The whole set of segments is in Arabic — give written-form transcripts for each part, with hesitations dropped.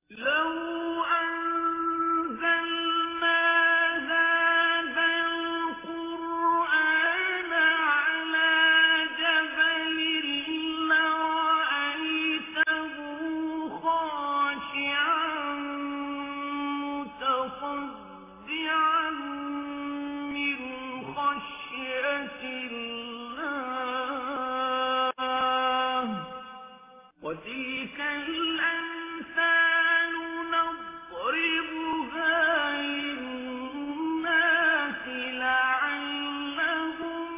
لو أنزلنا هذا القرآن على جبل لرأيته خاشعا متصدعا من خشية الله وتلك الأمثال نضربها للناس لعلهم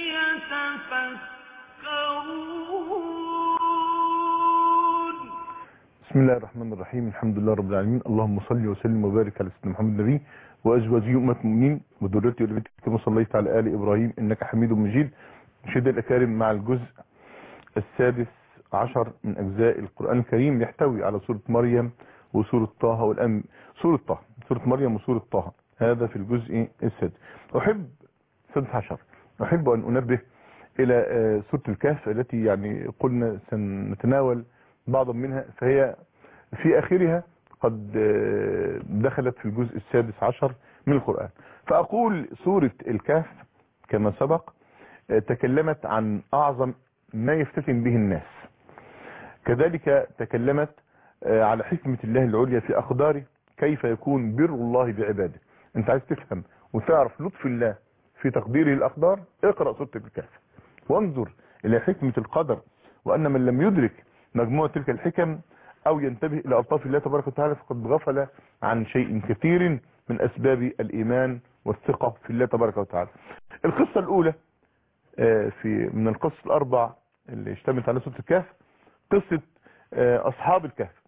يتفكرون. بسم الله الرحمن الرحيم. الحمد لله رب العالمين. اللهم صل وسلم وبارك على سيدنا محمد النبي وازواجه امه المؤمنين وذريته ولبيته كما صليت على ال ابراهيم انك حميد مجيد. مشاهدينا الاكارم، مع الجزء السادس عشر من اجزاء القران الكريم، يحتوي على سوره مريم وسوره طه سوره مريم وسوره طه. هذا في الجزء السادس. السادس عشر احب ان انبه الى سوره الكهف التي يعني قلنا سنتناول بعضا منها، فهي في آخرها قد دخلت في الجزء السادس عشر من القرآن. فأقول سورة الكهف كما سبق تكلمت عن أعظم ما يفتتن به الناس، كذلك تكلمت على حكمة الله العليا في أقداره، كيف يكون بر الله بعباده. أنت عايز تفهم وتعرف لطف الله في تقديره الأقدار، اقرأ سورة الكهف وانظر إلى حكمة القدر، وأن من لم يدرك مجموعة تلك الحكم أو ينتبه إلى ألطاف الله تبارك وتعالى فقد غفل عن شيء كثير من أسباب الإيمان والثقة في الله تبارك وتعالى. القصة الأولى من القصص الأربع اللي اشتملت على سورة الكهف قصة أصحاب الكهف.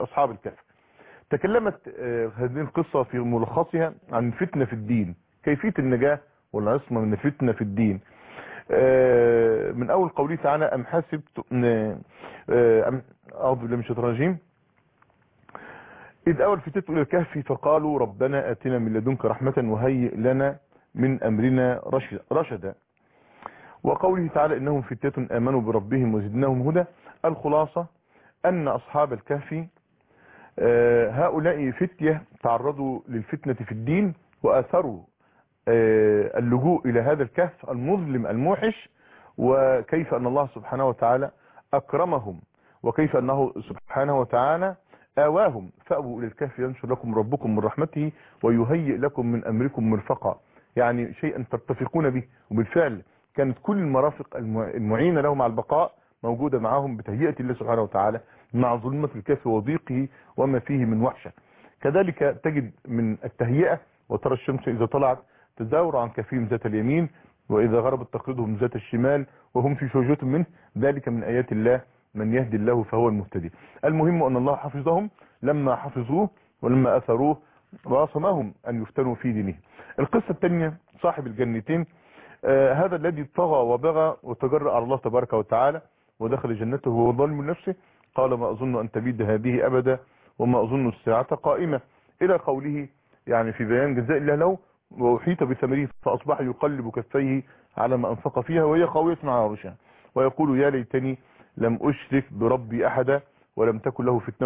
تكلمت هذه القصة في ملخصها عن فتنة في الدين، كيفية النجاة والعصمة من الفتنة في الدين. من أول قوله تعالى أم حسبت أعوذ بالله من الشيطان الرجيم، إذ أول فتنة إلى الكهف فقالوا ربنا آتنا من لدنك رحمة وهيئ لنا من أمرنا رشدا. وقوله تعالى إنهم فتنة آمنوا بربهم وزدناهم هدى. الخلاصة أن أصحاب الكهف هؤلاء فتية تعرضوا للفتنة في الدين وآثروا اللجوء إلى هذا الكهف المظلم الموحش، وكيف أن الله سبحانه وتعالى أكرمهم، وكيف أنه سبحانه وتعالى آواهم فأووا إلى الكهف ينشر لكم ربكم من رحمته ويهيئ لكم من أمركم مرفقا، يعني شيئا تتفقون به. وبالفعل كانت كل المرافق المعينة لهم على البقاء موجودة معهم بتهيئة الله سبحانه وتعالى مع ظلمة الكهف وضيقه وما فيه من وحشة. كذلك تجد من التهيئة وترى الشمس إذا طلعت تزاور عن كفهم ذات اليمين وإذا غربت تقرضهم ذات الشمال وهم في شوجة منه، ذلك من آيات الله، من يهدي الله فهو المهتدي. المهم أن الله حفظهم لما حفظوه ولما أثروه وعصمهم أن يفتنوا في دينه. القصة الثانية صاحب الجنتين، هذا الذي طغى وبغى وتجرأ على الله تبارك وتعالى ودخل جنته وهو ظالم لنفسه، قال ما أظن أن تبيد هذه أبدا وما أظن الساعة قائمة، إلى قوله يعني في بيان جزاء الله له وأحيط بثمره فأصبح يقلب كفيه على ما أنفق فيها وهي خاوية على عرشها ويقول يا ليتني لم أشرك بربي أحدا ولم تكن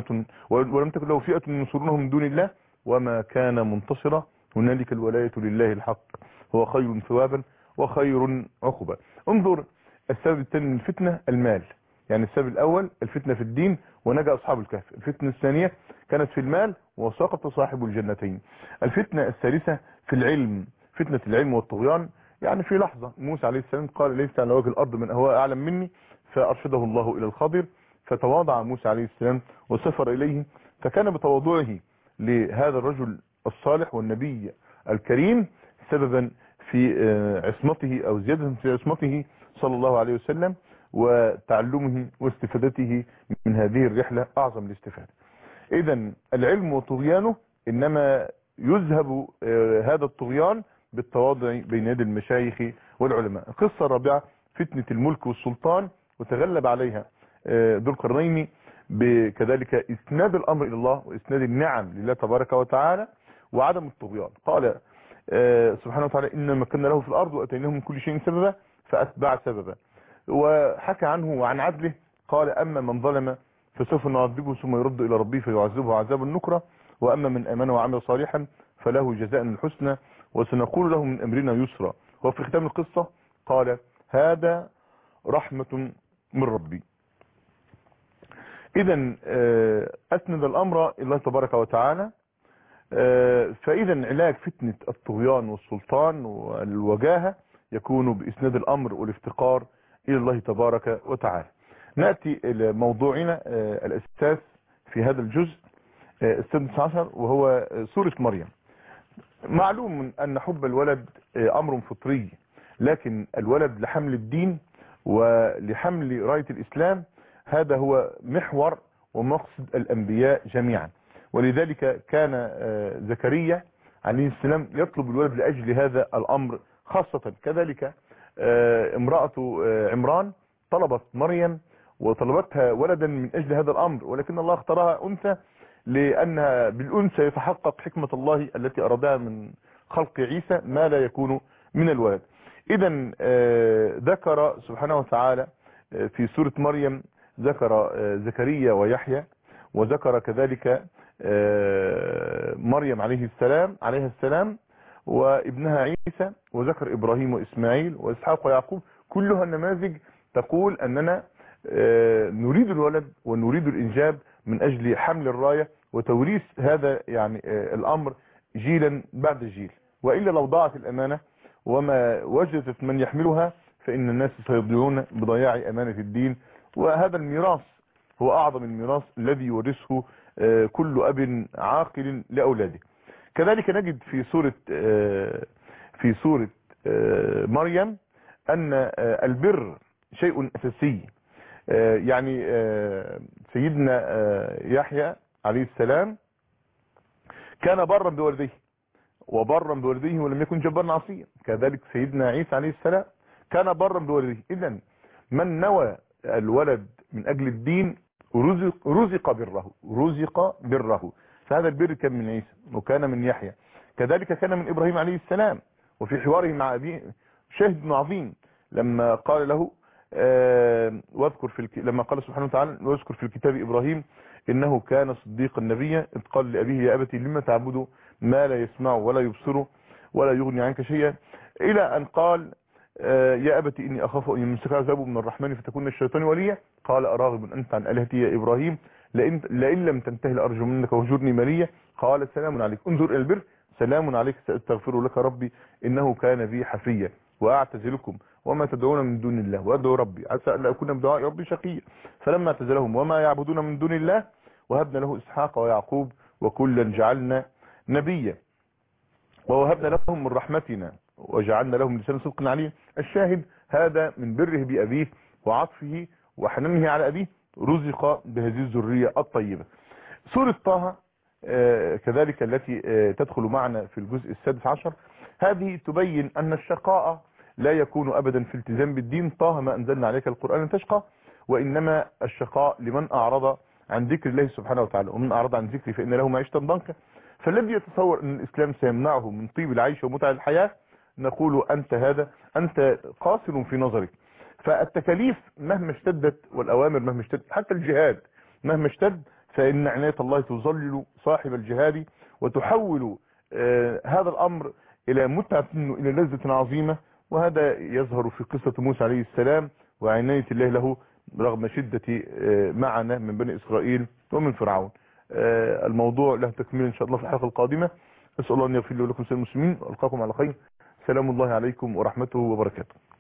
له فئة ينصرونه من دون الله وما كان منتصرا هنالك الولاية لله الحق هو خير ثوابا وخير عقبا. انظر السبب الثاني من الفتنة المال، يعني السبب الأول الفتنة في الدين ونجا أصحاب الكهف، الفتنة الثانية كانت في المال وسقط صاحب الجنتين. الفتنة الثالثة في العلم، فتنة العلم والطغيان، يعني في لحظة موسى عليه السلام قال ليس على وجه الأرض من هو أعلم مني فأرشده الله إلى الخضر، فتواضع موسى عليه السلام وسافر إليه، فكان بتواضعه لهذا الرجل الصالح والنبي الكريم سببا في عصمته أو زيادة في عصمته صلى الله عليه وسلم وتعلمه واستفادته من هذه الرحلة أعظم الاستفادة. إذن العلم وطغيانه إنما يذهب هذا الطغيان بالتواضع بين يدي المشايخ والعلماء. القصة الرابعة فتنة الملك والسلطان وتغلب عليها ذو القرنين بكذلك إسناد الأمر إلى الله وإسناد النعم لله تبارك وتعالى وعدم الطغيان. قال سبحانه وتعالى إن مكنا له في الأرض وأتيناه من كل شيء سببا فأتبع سببا، وحكى عنه وعن عدله قال أما من ظلم فسوف نعذبه ثم يرد إلى ربه فيعذبه عذاب النكرة، وأما من آمن وعمل صالحا فله جزاء الحسنى وسنقول له من أمرنا يسرا. وفي ختام القصة قال هذا رحمة من ربي. إذن أسند الأمر إلى الله تبارك وتعالى. فإذا علاج فتنة الطغيان والسلطان والوجاهة يكون بإسناد الأمر والافتقار إلى الله تبارك وتعالى. نأتي إلى موضوعنا الأساس في هذا الجزء السادس عشر، وهو سورة مريم. معلوم أن حب الولد أمر فطري، لكن الولد لحمل الدين ولحمل راية الإسلام هذا هو محور ومقصد الأنبياء جميعا. ولذلك كان زكريا عليه السلام يطلب الولد لأجل هذا الأمر خاصة. كذلك امرأة عمران طلبت مريم وطلبتها ولدا من أجل هذا الأمر، ولكن الله اختارها أنثى لأنها بالأنثى يتحقق حكمة الله التي أرادها من خلق عيسى ما لا يكون من الولد. إذن ذكر سبحانه وتعالى في سورة مريم ذكر زكريا ويحيى، وذكر كذلك مريم عليها السلام وابنها عيسى، وذكر إبراهيم وإسماعيل وإسحاق ويعقوب. كلها نماذج تقول أننا نريد الولد ونريد الإنجاب من أجل حمل الراية وتوريث هذا يعني الأمر جيلا بعد جيل، وإلا لو ضاعت الأمانة وما وجدت من يحملها فإن الناس سيضيعون بضياع أمانة الدين. وهذا الميراث هو أعظم الميراث الذي يورثه كل أب عاقل لأولاده. كذلك نجد في سورة مريم أن البر شيء أساسي. يعني سيدنا يحيى عليه السلام كان برا بوالديه وبرا بوالديه ولم يكن جبارا عصيا. كذلك سيدنا عيسى عليه السلام كان برا بوالديه. إذن من نوى الولد من أجل الدين رزق بره. فهذا البر كان من عيسى وكان من يحيى، كذلك كان من إبراهيم عليه السلام. وفي حواره مع أبيه شاهد عظيم لما قال له لما قال سبحانه وتعالى واذكر في الكتاب إبراهيم إنه كان صديقا نبيا إذ قال لأبيه يا أبتي لما تعبد ما لا يسمع ولا يبصر ولا يغني عنك شيئا، إلى أن قال يا أبتي إني أخاف أن يمسك عذاب من الرحمن فتكون الشيطان وليا. قال أراغب أنت عن آلهتي يا إبراهيم لئن لم تنتهي لأرجمنك وهجرني مليا. قال سلام عليك. انظر إلى البر، سلام عليك سأستغفر لك ربي إنه كان بي حفيا وأعتزلكم وما تدعون من دون الله وأدعو ربي عسى ألا أكون بدعاء ربي شقيا. فلما اعتزلهم وما يعبدون من دون الله وهبنا له إسحاق ويعقوب وكلا جعلنا نبيا ووهبنا لهم من رحمتنا وجعلنا لهم لسان صدق عليا. الشاهد هذا من بره بأبيه وعطفه وحنانه على أبيه رزق بهذه الذرية الطيبة. سورة طه كذلك التي تدخل معنا في الجزء السادس عشر، هذه تبين أن الشقاء لا يكون أبدا في التزام بالدين. طه ما أنزلنا عليك القرآن تشقى، وإنما الشقاء لمن أعرض عن ذكر الله سبحانه وتعالى، ومن أعرض عن ذكري فإن له معيشة ضنكا. فالذي يتصور أن الإسلام سيمنعه من طيب العيش ومتع الحياة نقول أنت قاصر في نظرك. فالتكاليف مهما اشتدت والأوامر مهما اشتدت، حتى الجهاد مهما اشتد، فإن عناية الله تظلل صاحب الجهاد وتحول هذا الأمر إلى متعة إلى لذة عظيمة. وهذا يظهر في قصة موسى عليه السلام وعناية الله له رغم شدة معنا من بني إسرائيل ومن فرعون. الموضوع له تكميل إن شاء الله في الحلقة القادمة. أسأل الله أن يغفر لي ولكم سائر المسلمين، وألقاكم على خير. سلام الله عليكم ورحمته وبركاته.